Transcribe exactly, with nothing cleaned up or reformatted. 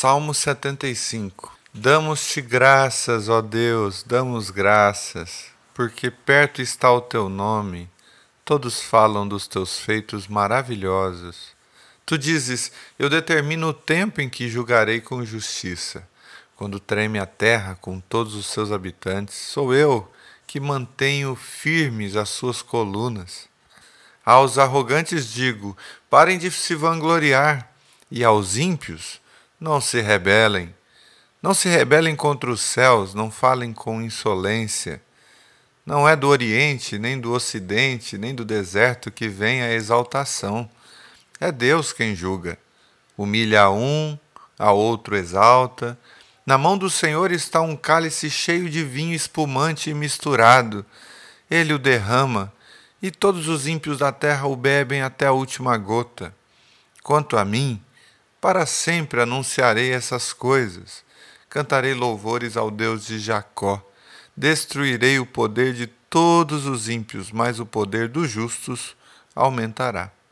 Salmo setenta e cinco. Damos-te graças, ó Deus, damos graças, porque perto está o teu nome. Todos falam dos teus feitos maravilhosos. Tu dizes, eu determino o tempo em que julgarei com justiça. Quando treme a terra com todos os seus habitantes, sou eu que mantenho firmes as suas colunas. Aos arrogantes digo, parem de se vangloriar, e aos ímpios, não se rebelem. Não se rebelem contra os céus, não falem com insolência. Não é do Oriente, nem do Ocidente, nem do deserto que vem a exaltação. É Deus quem julga. Humilha a um, a outro exalta. Na mão do Senhor está um cálice cheio de vinho espumante e misturado. Ele o derrama, e todos os ímpios da terra o bebem até a última gota. Quanto a mim, para sempre anunciarei essas coisas. Cantarei louvores ao Deus de Jacó. Destruirei o poder de todos os ímpios, mas o poder dos justos aumentará.